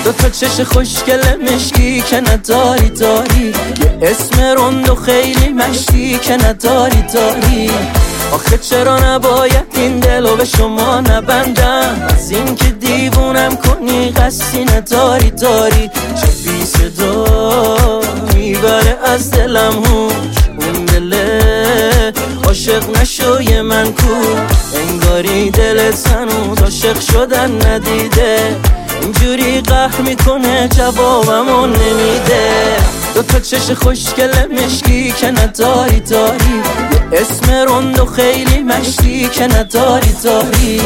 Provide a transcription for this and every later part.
دوتا چش خوشگل مشکی که نداری داری، یه اسم رند و خیلی مشتی که نداری داری. آخه چرا نباید این دلو به شما نبندم؟ از این که دیوونم کنی قصدی نداری داری. چه بی صدا میبره از دلم هوش، اون دله عاشق نشوی من کو. انگاری دلت هنوز عاشق شدن ندیده، اینجوری قهر میکنه جوابمو نمیده. دوتا چش خوشگل مشکی که نداری داری، یه اسم رند و خیلی مشتی که نداری داری.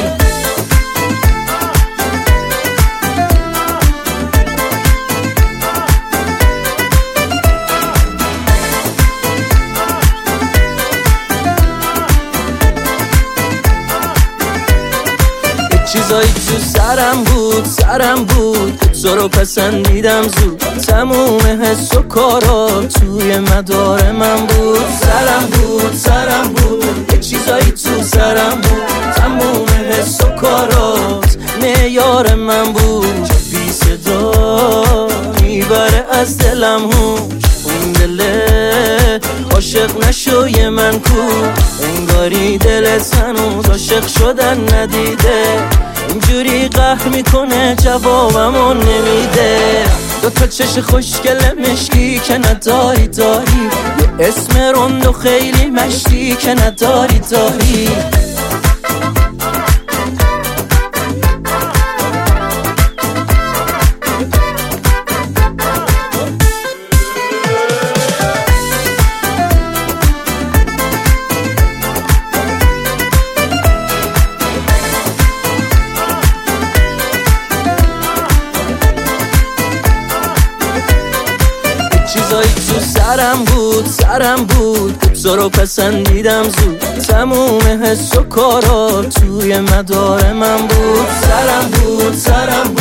چیزایی تو سرم بود تو رو پسندیدم زود. تموم حس و کارا توی مدار من بود. سرم بود یه چیزایی تو سرم بود. تموم حس و کارات معیار من بود. چه بی صدا میبره از دلم هوش، اون دله عاشق نشوی من کو. انگاری دلت هنوز عاشق شدن ندیده، اینجوری قهر میکنه جوابمو نمیده. دوتا چش خوشگل مشکی که نداری داری، یه اسم رند و خیلی مشتی که نداری داری. چیزایی تو سرم بود تو رو پسندیدم زود. تموم حس و کارا توی مدار من بود. سرم بود